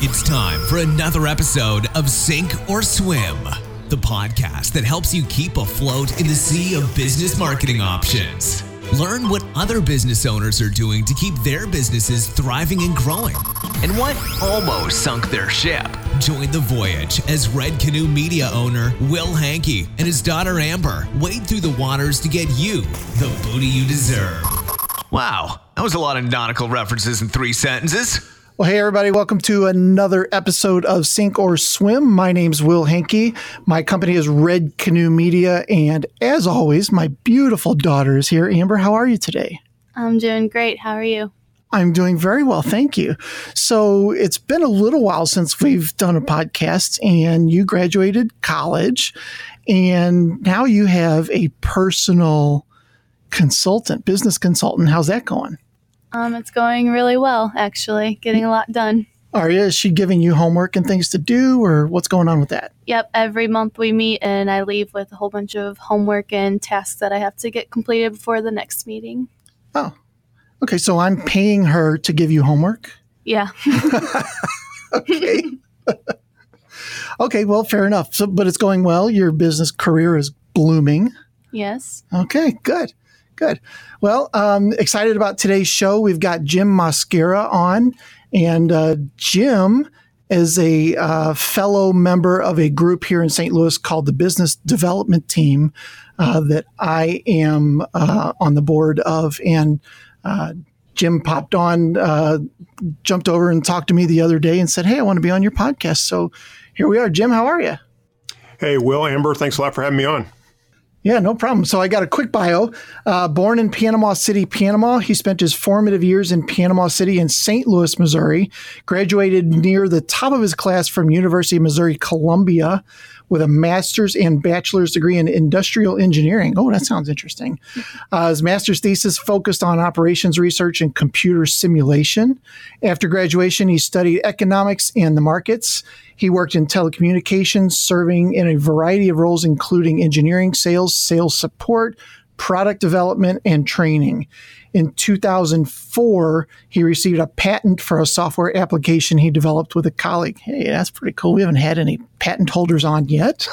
It's time for another episode of Sink or Swim, the podcast that helps you keep afloat in the sea of business marketing options. Learn what other business owners are doing to keep their businesses thriving and growing, and what almost sunk their ship. Join the voyage as Red Canoe Media owner Will Hankey and his daughter Amber wade through the waters to get you the booty you deserve. Wow, that was a lot of nautical references in 3 sentences. Well, hey, everybody. Welcome to another episode of Sink or Swim. My name's Will Hankey. My company is Red Canoe Media. And as always, my beautiful daughter is here. Amber, how are you today? I'm doing great. How are you? I'm doing very well. Thank you. So it's been a little while since we've done a podcast, and you graduated college, and now you have a personal consultant, business consultant. How's that going? It's going really well, actually. Getting a lot done. Are you? Is she giving you homework and things to do, or what's going on with that? Yep. Every month we meet, and I leave with a whole bunch of homework and tasks that I have to get completed before the next meeting. Oh, okay. So I'm paying her to give you homework? Yeah. Okay. Okay. Well, fair enough. So, but it's going well. Your business career is blooming. Yes. Okay. Good. Good. Well, excited about today's show. We've got Jim Mosquera on, and Jim is a fellow member of a group here in St. Louis called the Business Development Team that I am on the board of. And Jim popped on, jumped over and talked to me the other day and said, "Hey, I want to be on your podcast." So here we are. Jim, how are you? Hey, Will, Amber, thanks a lot for having me on. Yeah, no problem. So I got a quick bio. Born in Panama City, Panama, he spent his formative years in Panama City and St. Louis, Missouri. Graduated near the top of his class from University of Missouri, Columbia, with a master's and bachelor's degree in industrial engineering. Oh, that sounds interesting. His master's thesis focused on operations research and computer simulation. After graduation, he studied economics and the markets. He worked in telecommunications, serving in a variety of roles, including engineering, sales support, product development, and training. In 2004, he received a patent for a software application he developed with a colleague. Hey, that's pretty cool. We haven't had any patent holders on yet.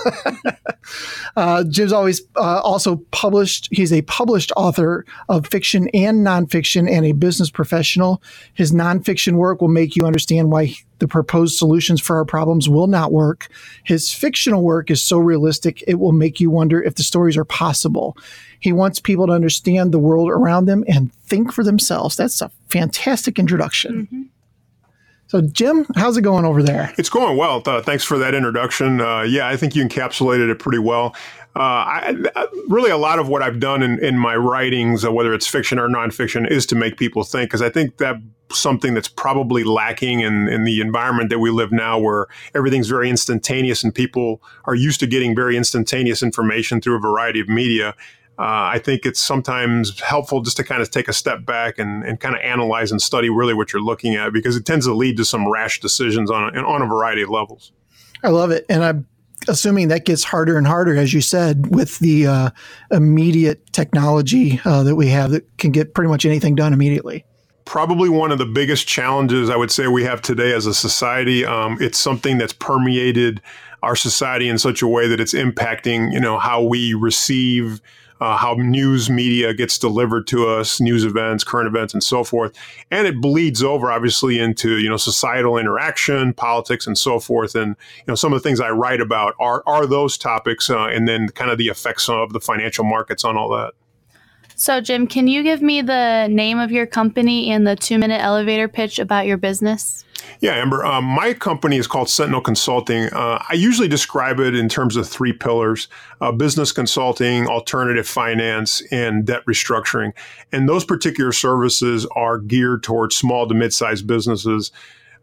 Jim's always also published. He's a published author of fiction and nonfiction and a business professional. His nonfiction work will make you understand why the proposed solutions for our problems will not work. His fictional work is so realistic, it will make you wonder if the stories are possible. He wants people to understand the world around them and think for themselves. That's a fantastic introduction. Mm-hmm. So, Jim, how's it going over there? It's going well. Thanks for that introduction. Yeah, I think you encapsulated it pretty well. Really, a lot of what I've done in my writings, whether it's fiction or nonfiction, is to make people think, because I think that's something that's probably lacking in the environment that we live now, where everything's very instantaneous and people are used to getting very instantaneous information through a variety of media. I think it's sometimes helpful just to kind of take a step back and kind of analyze and study really what you're looking at, because it tends to lead to some rash decisions on a variety of levels. I love it. And I'm assuming that gets harder and harder, as you said, with the immediate technology that we have that can get pretty much anything done immediately. Probably one of the biggest challenges I would say we have today as a society. It's something that's permeated our society in such a way that it's impacting, how we receive how news media gets delivered to us, news events, current events, and so forth. And it bleeds over, obviously, into, societal interaction, politics, and so forth. And, some of the things I write about are those topics, and then kind of the effects of the financial markets on all that. So, Jim, can you give me the name of your company and the 2-minute elevator pitch about your business? Yeah, Amber. My company is called Sentinel Consulting. I usually describe it in terms of 3 pillars: business consulting, alternative finance, and debt restructuring. And those particular services are geared towards small to mid-sized businesses,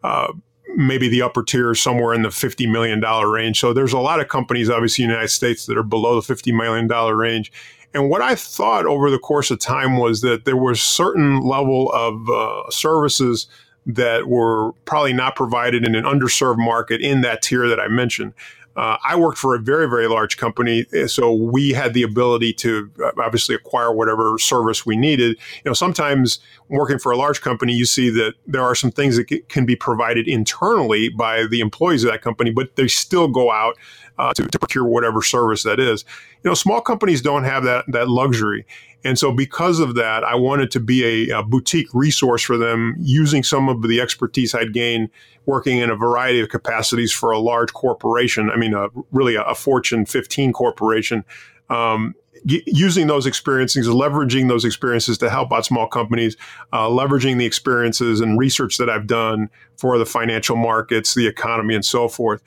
maybe the upper tier somewhere in the $50 million range. So there's a lot of companies, obviously, in the United States that are below the $50 million range. And what I thought over the course of time was that there was certain level of services that were probably not provided in an underserved market in that tier that I mentioned. I worked for a very, very large company, so we had the ability to obviously acquire whatever service we needed. Sometimes working for a large company, you see that there are some things that can be provided internally by the employees of that company, but they still go out to procure whatever service that is. Small companies don't have that luxury. And so because of that, I wanted to be a boutique resource for them, using some of the expertise I'd gained working in a variety of capacities for a large corporation. I mean, really a Fortune 15 corporation, using those experiences, leveraging those experiences to help out small companies, leveraging the experiences and research that I've done for the financial markets, the economy, and so forth.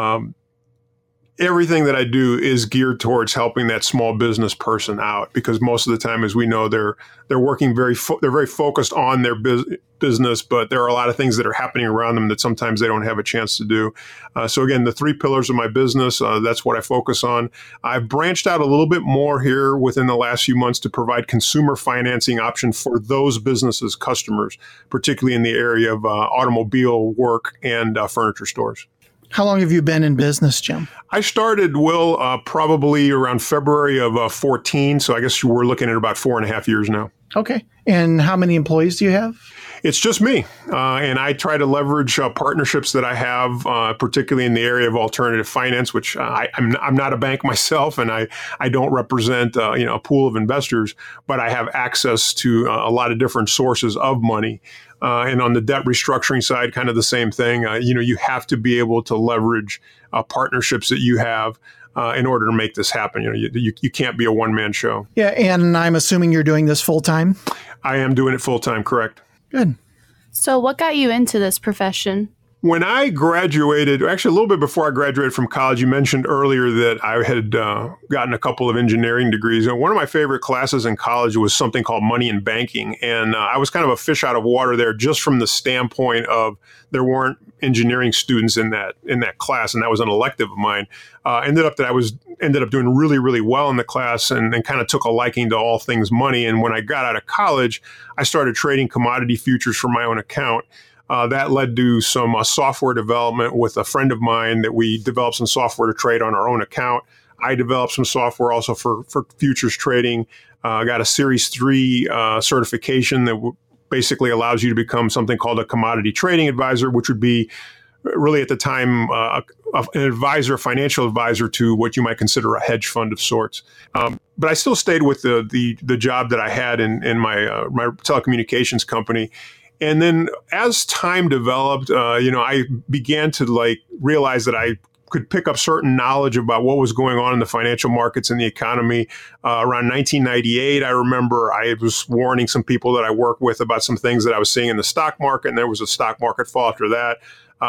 Everything that I do is geared towards helping that small business person out, because most of the time, as we know, they're working they're very focused on their business, but there are a lot of things that are happening around them that sometimes they don't have a chance to do. So again, the 3 pillars of my business, that's what I focus on. I've branched out a little bit more here within the last few months to provide consumer financing options for those businesses, customers, particularly in the area of automobile work and furniture stores. How long have you been in business, Jim? I started, Will, probably around February of 14. So I guess we're looking at about 4.5 years now. Okay. And how many employees do you have? It's just me. And I try to leverage partnerships that I have, particularly in the area of alternative finance, which I'm not a bank myself, and I don't represent a pool of investors, but I have access to a lot of different sources of money. And on the debt restructuring side, kind of the same thing. You have to be able to leverage partnerships that you have in order to make this happen. You can't be a one-man show. Yeah, and I'm assuming you're doing this full-time? I am doing it full-time, correct. Good. So what got you into this profession? When I graduated, actually a little bit before I graduated from college, you mentioned earlier that I had gotten a couple of engineering degrees. And one of my favorite classes in college was something called Money and Banking. And I was kind of a fish out of water there, just from the standpoint of there weren't engineering students in that class. And that was an elective of mine. Ended up doing really, really well in the class and kind of took a liking to all things money. And when I got out of college, I started trading commodity futures for my own account. That led to some software development with a friend of mine, that we developed some software to trade on our own account. I developed some software also for futures trading. Got a Series 3 certification that basically allows you to become something called a commodity trading advisor, which would be really at the time an advisor, a financial advisor to what you might consider a hedge fund of sorts. But I still stayed with the job that I had in my telecommunications company. And then as time developed, I began to realize that I could pick up certain knowledge about what was going on in the financial markets and the economy. Around 1998, I remember I was warning some people that I work with about some things that I was seeing in the stock market, and there was a stock market fall after that.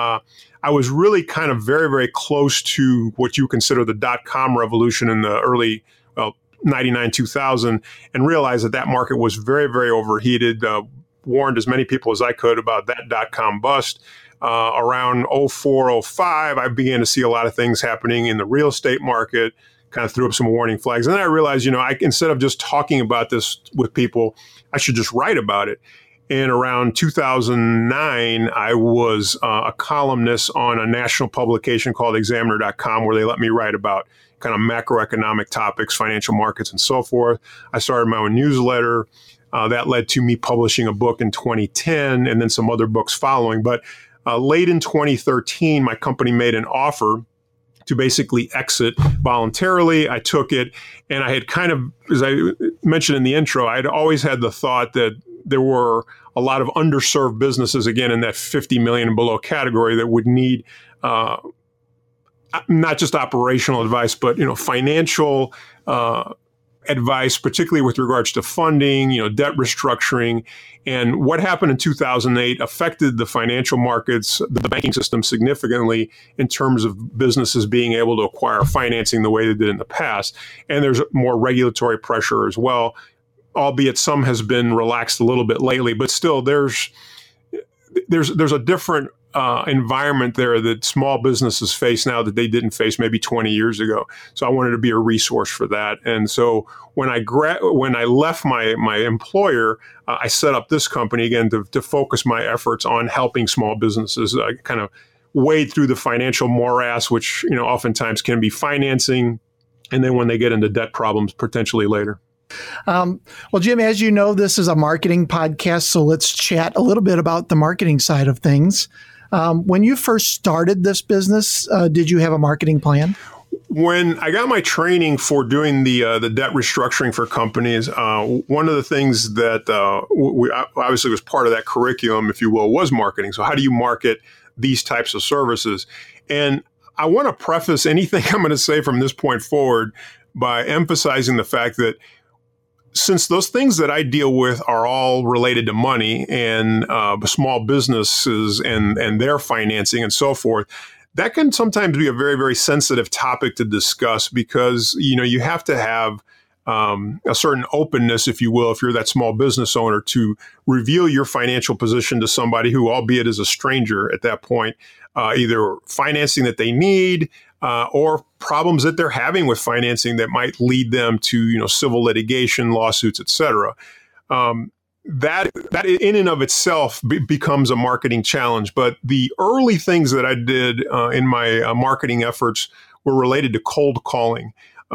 I was really kind of very, very close to what you consider the dot-com revolution in the early 99, 2000, and realized that market was very, very overheated. Warned as many people as I could about that dot-com bust. Around 04, 05, I began to see a lot of things happening in the real estate market, kind of threw up some warning flags. And then I realized, instead of just talking about this with people, I should just write about it. And around 2009, I was a columnist on a national publication called Examiner.com, where they let me write about kind of macroeconomic topics, financial markets, and so forth. I started my own newsletter. That led to me publishing a book in 2010, and then some other books following. But late in 2013, my company made an offer to basically exit voluntarily. I took it, and I had kind of, as I mentioned in the intro, I'd always had the thought that there were a lot of underserved businesses, again, in that 50 million and below category, that would need not just operational advice, but financial advice, particularly with regards to funding, debt restructuring. And what happened in 2008 affected the financial markets, the banking system, significantly in terms of businesses being able to acquire financing the way they did in the past. And there's more regulatory pressure as well, albeit some has been relaxed a little bit lately, but still there's a different environment there that small businesses face now that they didn't face maybe 20 years ago. So I wanted to be a resource for that. And so when I left my employer, I set up this company again to focus my efforts on helping small businesses kind of wade through the financial morass, which, oftentimes can be financing, and then when they get into debt problems, potentially later. Well, Jim, as you know, this is a marketing podcast, so let's chat a little bit about the marketing side of things. When you first started this business, did you have a marketing plan? When I got my training for doing the debt restructuring for companies, one of the things that obviously was part of that curriculum, if you will, was marketing. So how do you market these types of services? And I want to preface anything I'm going to say from this point forward by emphasizing the fact that since those things that I deal with are all related to money and small businesses and their financing and so forth, that can sometimes be a very, very sensitive topic to discuss because, you have to have a certain openness, if you will, if you're that small business owner, to reveal your financial position to somebody who, albeit is a stranger at that point, either financing that they need or problems that they're having with financing that might lead them to, civil litigation, lawsuits, et cetera. That in and of itself becomes a marketing challenge. But the early things that I did in my marketing efforts were related to cold calling.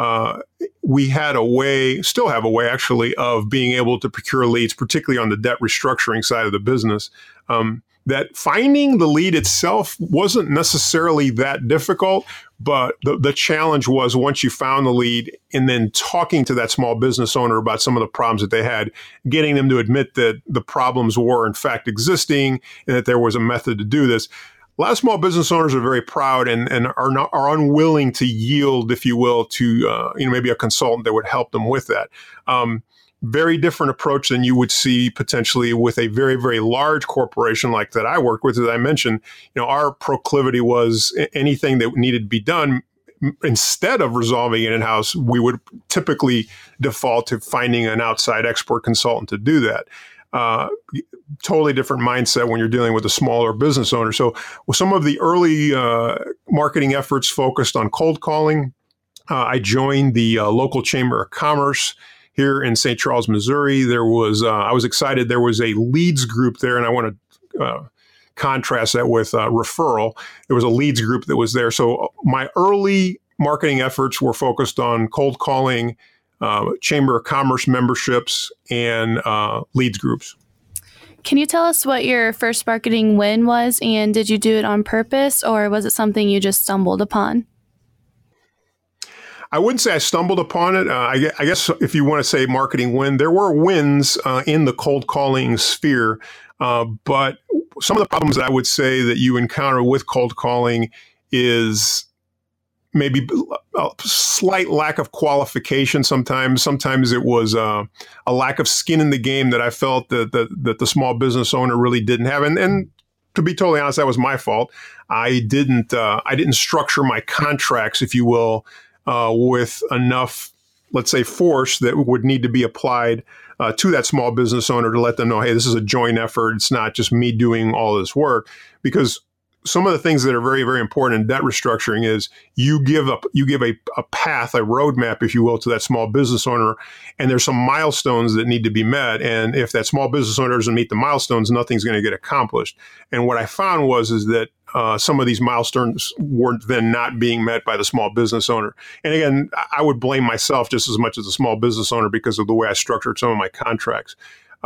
We had still have a way actually, of being able to procure leads, particularly on the debt restructuring side of the business. That finding the lead itself wasn't necessarily that difficult, but the challenge was once you found the lead and then talking to that small business owner about some of the problems that they had, getting them to admit that the problems were in fact existing and that there was a method to do this. A lot of small business owners are very proud and are unwilling to yield, if you will, to maybe a consultant that would help them with that. Very different approach than you would see potentially with a very, very large corporation like that I work with. As I mentioned, our proclivity was anything that needed to be done. Instead of resolving it in-house, we would typically default to finding an outside expert consultant to do that. Totally different mindset when you're dealing with a smaller business owner. So some of the early marketing efforts focused on cold calling. I joined the local Chamber of Commerce here in St. Charles, Missouri. There was, I was excited, there was a leads group there, and I want to contrast that with referral. There was a leads group that was there. So my early marketing efforts were focused on cold calling, Chamber of Commerce memberships, and leads groups. Can you tell us what your first marketing win was, and did you do it on purpose, or was it something you just stumbled upon? I wouldn't say I stumbled upon it. I guess if you want to say marketing win, there were wins in the cold calling sphere. But some of the problems I would say that you encounter with cold calling is maybe a slight lack of qualification sometimes. Sometimes it was a lack of skin in the game that I felt that the small business owner really didn't have. And to be totally honest, that was my fault. I didn't structure my contracts, if you will, with enough, let's say, force that would need to be applied to that small business owner to let them know, hey, this is a joint effort. It's not just me doing all this work. Because some of the things that are very, very important in debt restructuring is you give a path, a roadmap, if you will, to that small business owner, and there's some milestones that need to be met. And if that small business owner doesn't meet the milestones, nothing's going to get accomplished. And what I found is that some of these milestones were then not being met by the small business owner. And again, I would blame myself just as much as the small business owner because of the way I structured some of my contracts.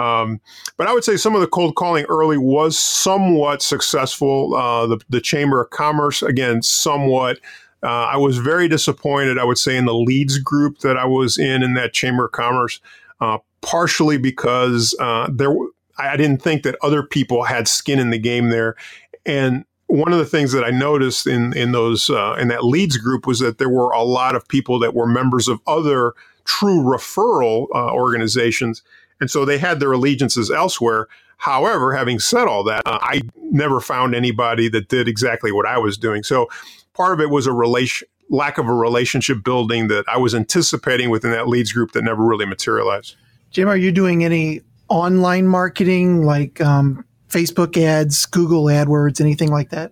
But I would say some of the cold calling early was somewhat successful. The Chamber of Commerce, again, somewhat. I was very disappointed, I would say, in the leads group that I was in that Chamber of Commerce, partially because I didn't think that other people had skin in the game there. And one of the things that I noticed in that leads group was that there were a lot of people that were members of other true referral organizations. And so they had their allegiances elsewhere. However, having said all that, I never found anybody that did exactly what I was doing. So part of it was lack of a relationship building that I was anticipating within that leads group that never really materialized. Jim, are you doing any online marketing like Facebook ads, Google AdWords, anything like that?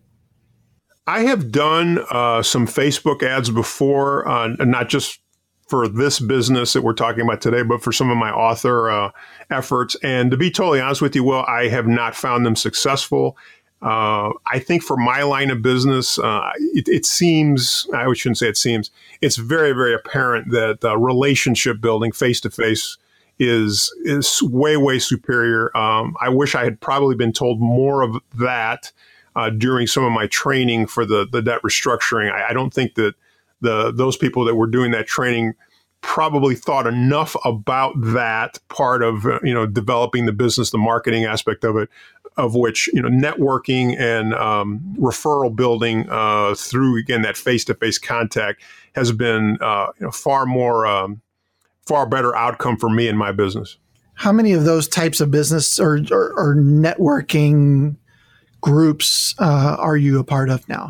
I have done some Facebook ads before, not just for this business that we're talking about today, but for some of my author efforts. And to be totally honest with you, Will, I have not found them successful. I think for my line of business, it seems, I shouldn't say it seems, it's very, very apparent that relationship building face-to-face is way, way superior. I wish I had probably been told more of that during some of my training for the debt restructuring. I don't think that those people that were doing that training probably thought enough about that part of developing the business, the marketing aspect of it, of which networking and referral building through, again, that face-to-face contact has been far better outcome for me in my business. How many of those types of business or networking groups are you a part of now?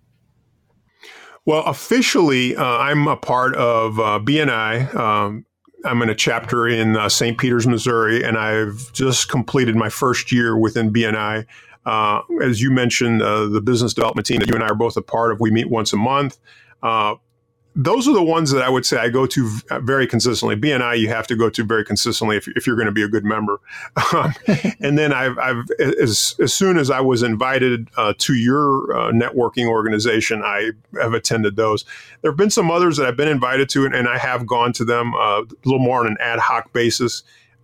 Well, officially, I'm a part of BNI. I'm in a chapter in St. Peters, Missouri, and I've just completed my first year within BNI. As you mentioned, the business development team that you and I are both a part of, we meet once a month. Those are the ones that I would say I go to very consistently. BNI, you have to go to very consistently if you're going to be a good member. And then I've as soon as I was invited to your networking organization, I have attended those. There have been some others that I've been invited to, and I have gone to them a little more on an ad hoc basis.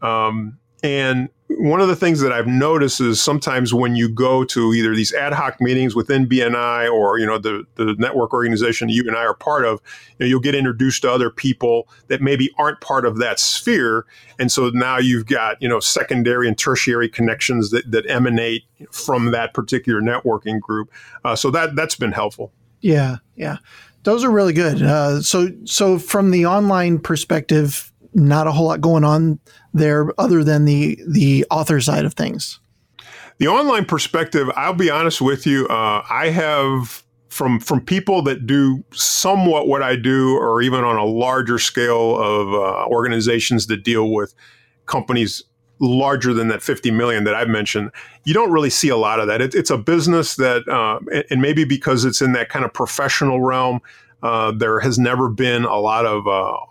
And one of the things that I've noticed is sometimes when you go to either these ad hoc meetings within BNI or, the network organization you and I are part of, you'll get introduced to other people that maybe aren't part of that sphere. And so now you've got, secondary and tertiary connections that emanate from that particular networking group. So that's been helpful. Yeah. Those are really good. So from the online perspective, not a whole lot going on there other than the author side of things. The online perspective, I'll be honest with you, I have from people that do somewhat what I do, or even on a larger scale of organizations that deal with companies larger than that 50 million that I've mentioned, you don't really see a lot of that. It's a business that, and maybe because it's in that kind of professional realm, there has never been a lot of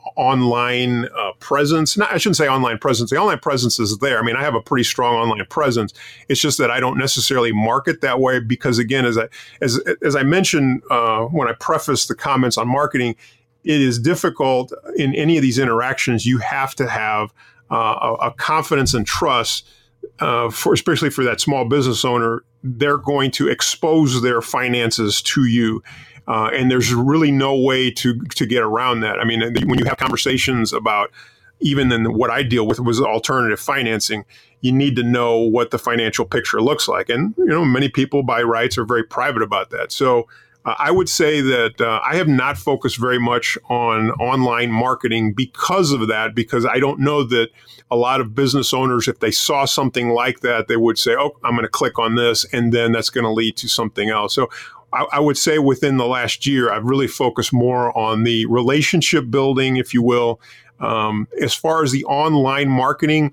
online presence. I shouldn't say online presence. The online presence is there. I mean, I have a pretty strong online presence. It's just that I don't necessarily market that way because, again, as I mentioned when I prefaced the comments on marketing, it is difficult in any of these interactions. You have to have a confidence and trust, especially for that small business owner. They're going to expose their finances to you. And there's really no way to get around that. I mean, when you have conversations about even in what I deal with was alternative financing, you need to know what the financial picture looks like. And, many people by rights are very private about that. So I would say that I have not focused very much on online marketing because of that, because I don't know that a lot of business owners, if they saw something like that, they would say, oh, I'm going to click on this, and then that's going to lead to something else. So I would say within the last year, I've really focused more on the relationship building, if you will. As far as the online marketing,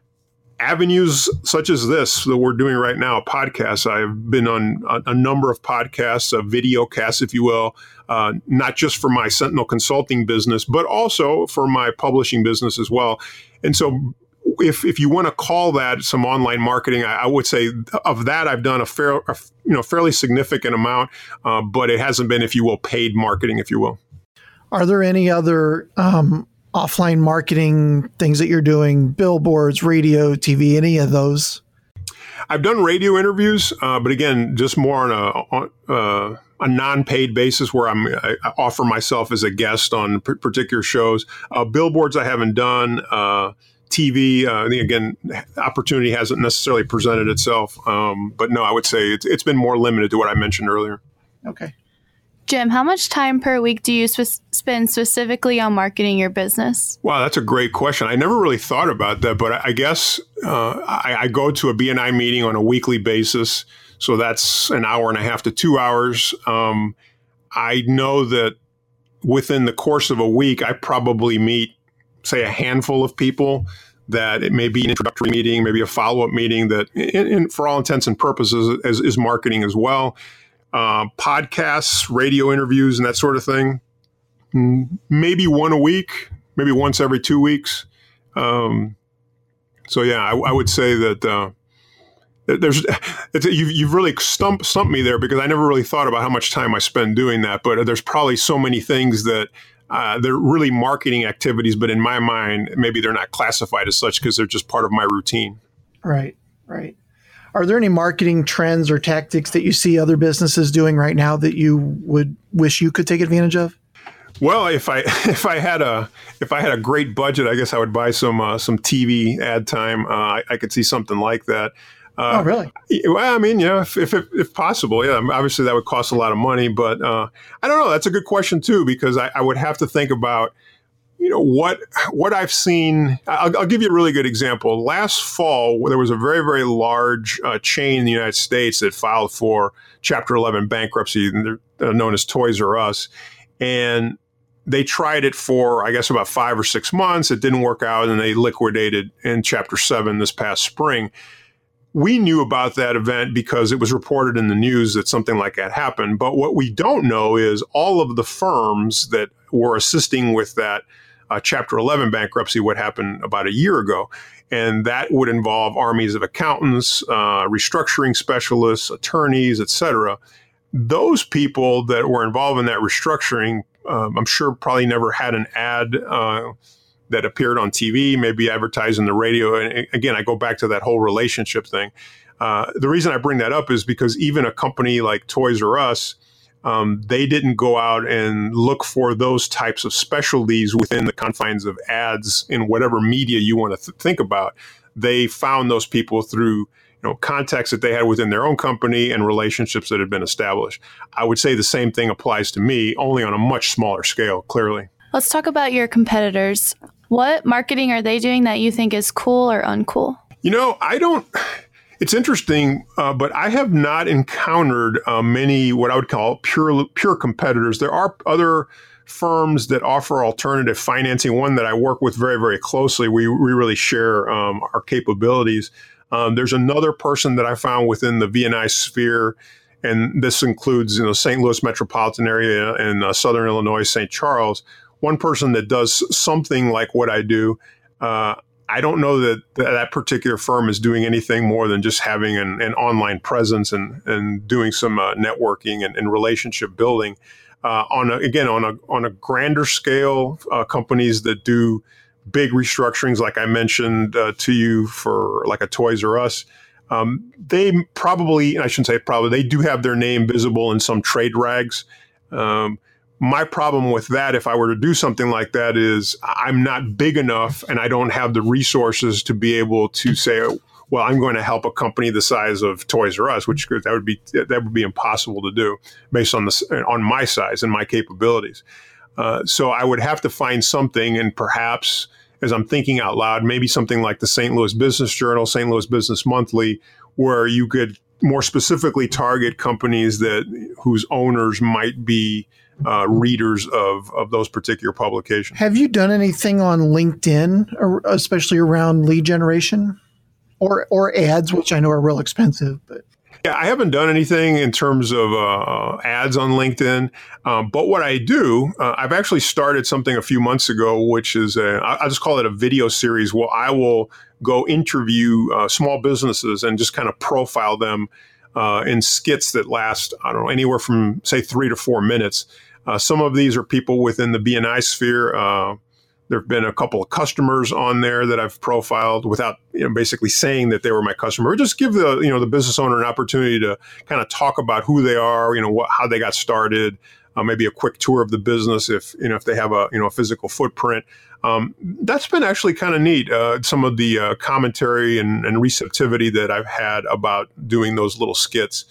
avenues such as this that we're doing right now, podcasts. I've been on a number of podcasts, video casts, if you will, not just for my Sentinel Consulting business, but also for my publishing business as well. And so if you want to call that some online marketing, I would say of that I've done a fairly significant amount, but it hasn't been, if you will, paid marketing, if you will. Are there any other offline marketing things that you're doing? Billboards, radio, TV, any of those? I've done radio interviews, but again, just more on a non-paid basis where I offer myself as a guest on particular shows. Billboards I haven't done. TV, again, opportunity hasn't necessarily presented itself. But no, I would say it's been more limited to what I mentioned earlier. Okay. Jim, how much time per week do you spend specifically on marketing your business? Wow, that's a great question. I never really thought about that, but I guess I go to a BNI meeting on a weekly basis. So that's an hour and a half to 2 hours. I know that within the course of a week, I probably meet, say, a handful of people, that it may be an introductory meeting, maybe a follow-up meeting that, for all intents and purposes, is marketing as well. Podcasts, radio interviews, and that sort of thing, maybe one a week, maybe once every 2 weeks. So yeah, I would say that you've really stumped me there, because I never really thought about how much time I spend doing that. But there's probably so many things that they're really marketing activities, but in my mind, maybe they're not classified as such because they're just part of my routine. Right. Are there any marketing trends or tactics that you see other businesses doing right now that you would wish you could take advantage of? Well, if I had a great budget, I guess I would buy some TV ad time. I could see something like that. Oh, really? Well, I mean, if possible, yeah. Obviously, that would cost a lot of money, but I don't know. That's a good question too, because I would have to think about, what I've seen. I'll give you a really good example. Last fall, there was a very, very large chain in the United States that filed for Chapter 11 bankruptcy. They're known as Toys R Us, and they tried it for, I guess, about 5 or 6 months. It didn't work out, and they liquidated in Chapter 7 this past spring. We knew about that event because it was reported in the news that something like that happened. But what we don't know is all of the firms that were assisting with that Chapter 11 bankruptcy, what happened about a year ago. And that would involve armies of accountants, restructuring specialists, attorneys, et cetera. Those people that were involved in that restructuring, I'm sure probably never had an ad that appeared on TV, maybe advertised in the radio. And again, I go back to that whole relationship thing. The reason I bring that up is because even a company like Toys R Us, they didn't go out and look for those types of specialties within the confines of ads in whatever media you want to think about. They found those people through contacts that they had within their own company and relationships that had been established. I would say the same thing applies to me, only on a much smaller scale, clearly. Let's talk about your competitors. What marketing are they doing that you think is cool or uncool? It's interesting, but I have not encountered many what I would call pure competitors. There are other firms that offer alternative financing. One that I work with very, very closely. We really share our capabilities. There's another person that I found within the V&I sphere, and this includes St. Louis metropolitan area and Southern Illinois, St. Charles. One person that does something like what I do. I don't know that particular firm is doing anything more than just having an online presence and doing some networking and relationship building. On a grander scale, companies that do big restructurings, like I mentioned to you for like a Toys R Us, they probably, I shouldn't say probably, they do have their name visible in some trade rags. My problem with that, if I were to do something like that, is I'm not big enough and I don't have the resources to be able to say, well, I'm going to help a company the size of Toys R Us, which that would be impossible to do based on my size and my capabilities. So I would have to find something, and perhaps, as I'm thinking out loud, maybe something like the St. Louis Business Journal, St. Louis Business Monthly, where you could more specifically target companies whose owners might be readers of those particular publications. Have you done anything on LinkedIn, especially around lead generation or ads, which I know are real expensive? But yeah, I haven't done anything in terms of ads on LinkedIn. But what I do, I've actually started something a few months ago, which is I'll just call it a video series where I will go interview small businesses and just kind of profile them in skits that last, I don't know, anywhere from, say, 3 to 4 minutes. Some of these are people within the B&I sphere. There have been a couple of customers on there that I've profiled without basically saying that they were my customer. Or just give the business owner an opportunity to kind of talk about who they are, how they got started, maybe a quick tour of the business if they have a physical footprint. That's been actually kind of neat. Some of the commentary and receptivity that I've had about doing those little skits.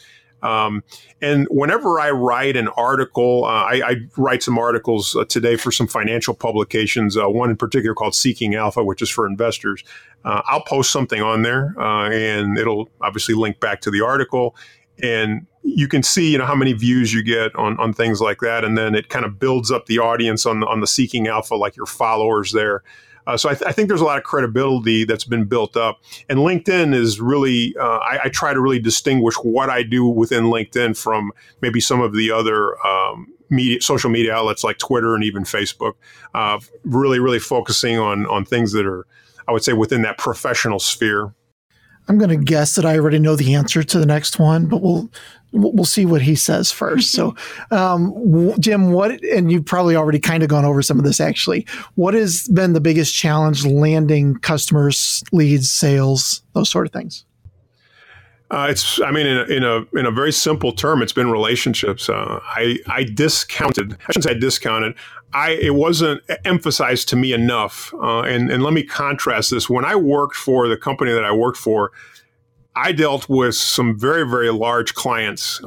And whenever I write an article, I write some articles today for some financial publications, one in particular called Seeking Alpha, which is for investors. I'll post something on there and it'll obviously link back to the article. And you can see, how many views you get on things like that. And then it kind of builds up the audience on the Seeking Alpha, like your followers there. So I think there's a lot of credibility that's been built up. And LinkedIn is really, I try to really distinguish what I do within LinkedIn from maybe some of the other social media outlets like Twitter and even Facebook, really, really focusing on things that are, I would say, within that professional sphere. I'm going to guess that I already know the answer to the next one, but we'll see what he says first. So, Jim, and you've probably already kind of gone over some of this actually. What has been the biggest challenge landing customers, leads, sales, those sort of things? In a very simple term, it's been relationships. I discounted. I shouldn't say I discounted. It wasn't emphasized to me enough. And let me contrast this. When I worked for the company that I worked for, I dealt with some very, very large clients.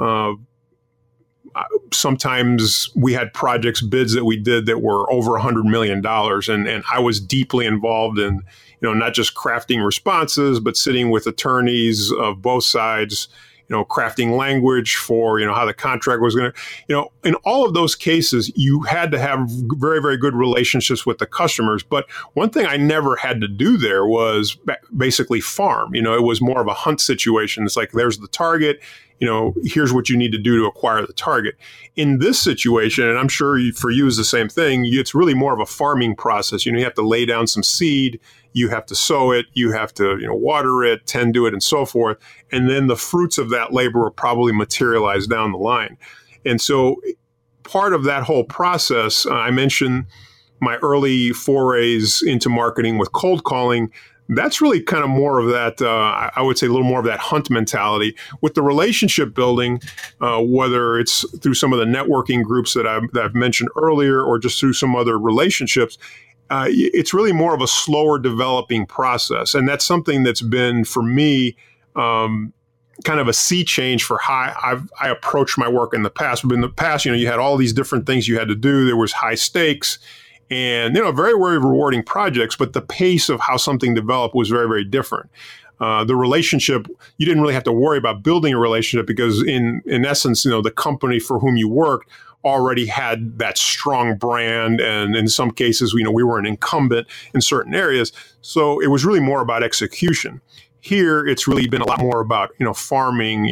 Sometimes we had bids that we did that were over $100 million. And I was deeply involved in, not just crafting responses, but sitting with attorneys of both sides, crafting language for, how the contract was going to, in all of those cases, you had to have very, very good relationships with the customers. But one thing I never had to do there was basically farm. It was more of a hunt situation. It's like, there's the target, here's what you need to do to acquire the target. In this situation, and I'm sure for you is the same thing, it's really more of a farming process. You have to lay down some seed, you have to sow it, you have to water it, tend to it, and so forth. And then the fruits of that labor will probably materialize down the line. And so part of that whole process, I mentioned my early forays into marketing with cold calling. That's really kind of more of that, I would say a little more of that hunt mentality. With the relationship building, whether it's through some of the networking groups that I've mentioned earlier or just through some other relationships, it's really more of a slower developing process. And that's something that's been, for me, kind of a sea change for how I approached my work in the past. But in the past, you had all these different things you had to do. There was high stakes. And, very, very rewarding projects, but the pace of how something developed was very, very different. The relationship, you didn't really have to worry about building a relationship because in essence, the company for whom you worked already had that strong brand. And in some cases, we were an incumbent in certain areas. So it was really more about execution. Here, it's really been a lot more about, farming,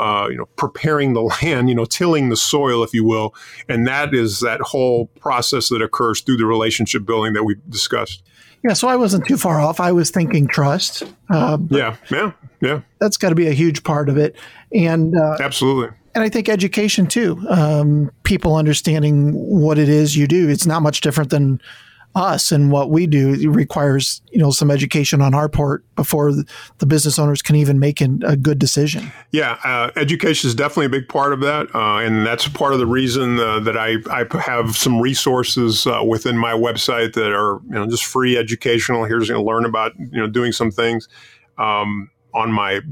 preparing the land, tilling the soil, if you will. And that is that whole process that occurs through the relationship building that we discussed. Yeah, so I wasn't too far off. I was thinking trust. Yeah. That's got to be a huge part of it. And absolutely. And I think education too. People understanding what it is you do. It's not much different than us and what we do. It requires, some education on our part before the business owners can even make a good decision. Yeah, education is definitely a big part of that. And that's part of the reason that I have some resources within my website that are, just free educational. Here's going to learn about, doing some things. On my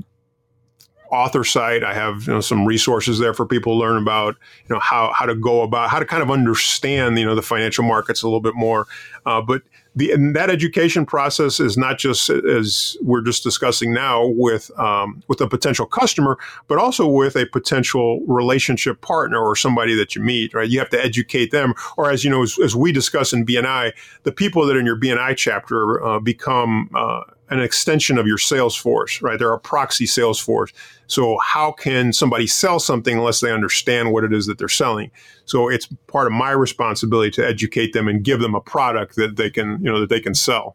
author site, I have some resources there for people to learn about how to go about how to kind of understand the financial markets a little bit more. But that education process is not just as we're just discussing now with a potential customer, but also with a potential relationship partner or somebody that you meet. Right, you have to educate them, or as as we discuss in BNI, the people that are in your BNI chapter become an extension of your sales force, right? They're a proxy sales force. So how can somebody sell something unless they understand what it is that they're selling? So it's part of my responsibility to educate them and give them a product that they can sell.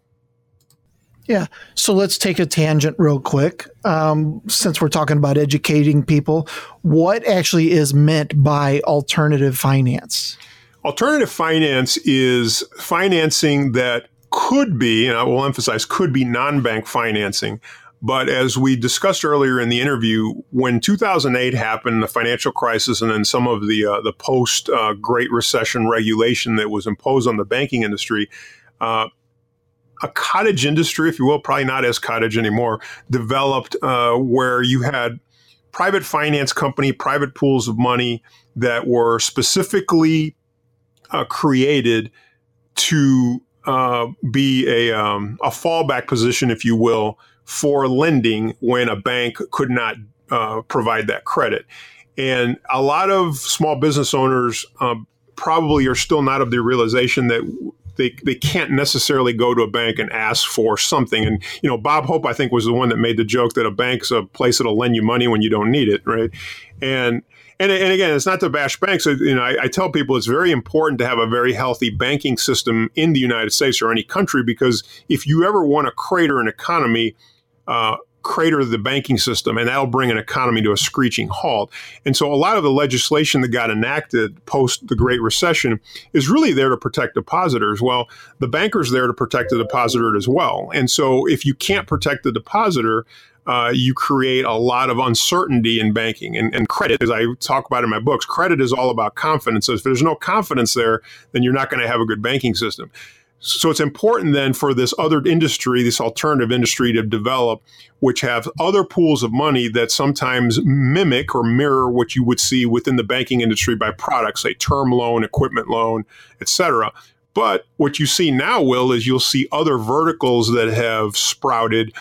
Yeah. So let's take a tangent real quick. Since we're talking about educating people, what actually is meant by alternative finance? Alternative finance is financing that could be, and I will emphasize, could be non-bank financing. But as we discussed earlier in the interview, when 2008 happened, the financial crisis, and then some of the post-Great Recession regulation that was imposed on the banking industry, a cottage industry, if you will, probably not as cottage anymore, developed where you had private finance company, private pools of money that were specifically created to be a fallback position, if you will, for lending when a bank could not provide that credit. And a lot of small business owners probably are still not of the realization that they can't necessarily go to a bank and ask for something. And, Bob Hope, I think, was the one that made the joke that a bank's a place that'll lend you money when you don't need it, right? And again, it's not to bash banks. I tell people it's very important to have a very healthy banking system in the United States or any country, because if you ever want to crater an economy, crater the banking system, and that'll bring an economy to a screeching halt. And so a lot of the legislation that got enacted post the Great Recession is really there to protect depositors. Well, the banker's there to protect the depositor as well. And so if you can't protect the depositor, you create a lot of uncertainty in banking. And credit, as I talk about in my books, credit is all about confidence. So if there's no confidence there, then you're not going to have a good banking system. So it's important then for this other industry, this alternative industry, to develop, which have other pools of money that sometimes mimic or mirror what you would see within the banking industry by products, like term loan, equipment loan, et cetera. But what you see now, Will, is you'll see other verticals that have sprouted.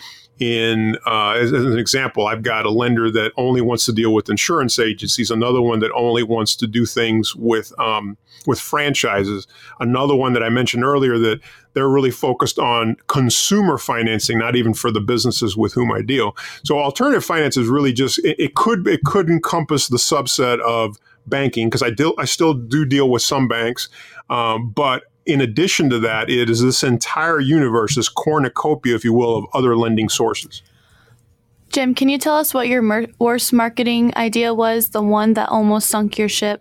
As an example, I've got a lender that only wants to deal with insurance agencies, another one that only wants to do things with franchises, another one that I mentioned earlier that they're really focused on consumer financing, not even for the businesses with whom I deal. So alternative finance is really just, it could encompass the subset of banking, because I still do deal with some banks, but in addition to that, it is this entire universe, this cornucopia, if you will, of other lending sources. Jim, can you tell us what your worst marketing idea was, the one that almost sunk your ship?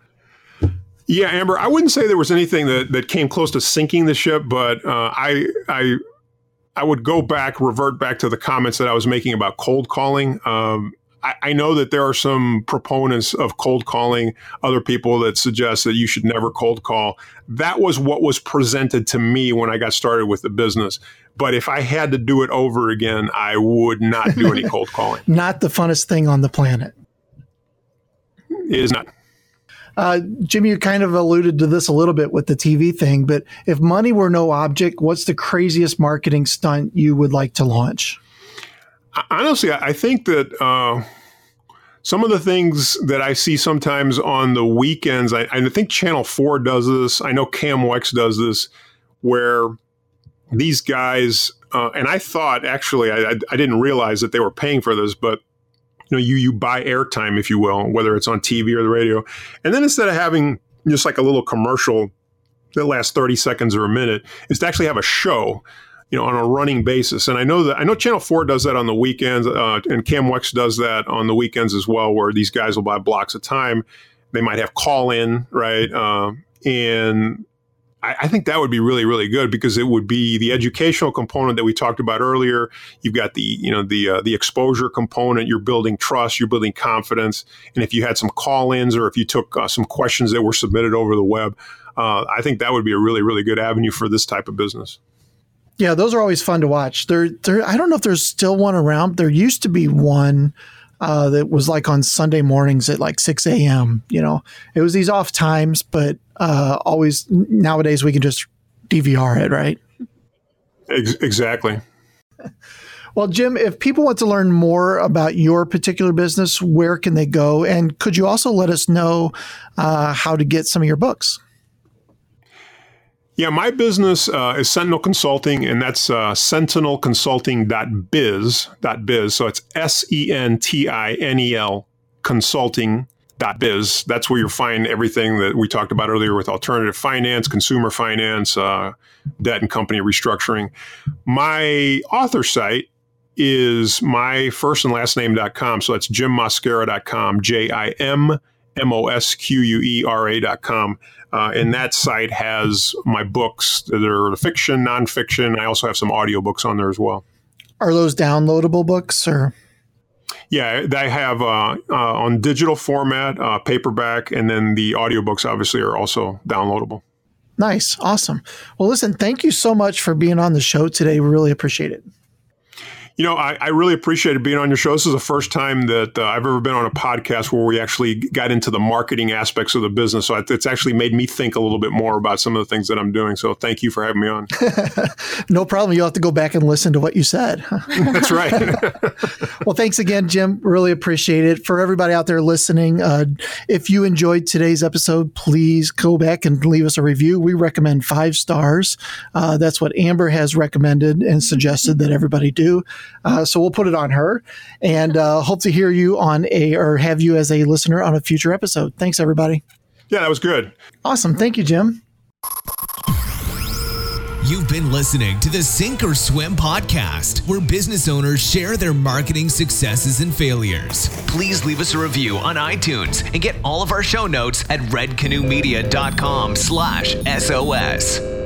Yeah, Amber, I wouldn't say there was anything that came close to sinking the ship, but I would revert back to the comments that I was making about cold calling. I know that there are some proponents of cold calling, other people that suggest that you should never cold call. That was what was presented to me when I got started with the business. But if I had to do it over again, I would not do any cold calling. Not the funnest thing on the planet. It is not. Jimmy, you kind of alluded to this a little bit with the TV thing, but if money were no object, what's the craziest marketing stunt you would like to launch? Honestly, I think that some of the things that I see sometimes on the weekends, I think Channel 4 does this. I know KMOX does this, where these guys, and I thought actually, I didn't realize that they were paying for this, but you buy airtime, if you will, whether it's on TV or the radio. And then instead of having just like a little commercial that lasts 30 seconds or a minute, is to actually have a show, on a running basis. And I know Channel 4 does that on the weekends, and KMOX does that on the weekends as well, where these guys will buy blocks of time. They might have call in, right? And I think that would be really, really good, because it would be the educational component that we talked about earlier. You've got the exposure component. You're building trust. You're building confidence. And if you had some call-ins, or if you took some questions that were submitted over the web, I think that would be a really, really good avenue for this type of business. Yeah, those are always fun to watch. I don't know if there's still one around. There used to be one that was like on Sunday mornings at like 6 a.m. It was these off times, but always nowadays we can just DVR it, right? Exactly. Well, Jim, if people want to learn more about your particular business, where can they go? And could you also let us know how to get some of your books? Yeah, my business is Sentinel Consulting, and that's sentinelconsulting.biz. So it's SENTINEL consulting.biz. That's where you'll find everything that we talked about earlier with alternative finance, consumer finance, debt and company restructuring. My author site is my first and last name.com. So that's jimmosquera.com, JIMMOSQUERA.com. And that site has my books that are fiction, nonfiction. I also have some audiobooks on there as well. Are those downloadable books, or? Yeah, I have on digital format, paperback, and then the audiobooks obviously are also downloadable. Nice. Awesome. Well, listen, thank you so much for being on the show today. We really appreciate it. I really appreciated being on your show. This is the first time that I've ever been on a podcast where we actually got into the marketing aspects of the business. So it's actually made me think a little bit more about some of the things that I'm doing. So thank you for having me on. No problem. You'll have to go back and listen to what you said. That's right. Well, thanks again, Jim. Really appreciate it. For everybody out there listening, if you enjoyed today's episode, please go back and leave us a review. We recommend 5 stars. That's what Amber has recommended and suggested that everybody do. So we'll put it on her, and hope to hear you or have you as a listener on a future episode. Thanks, everybody. Yeah, that was good. Awesome. Thank you, Jim. You've been listening to the Sink or Swim podcast, where business owners share their marketing successes and failures. Please leave us a review on iTunes and get all of our show notes at redcanoemedia.com/SOS.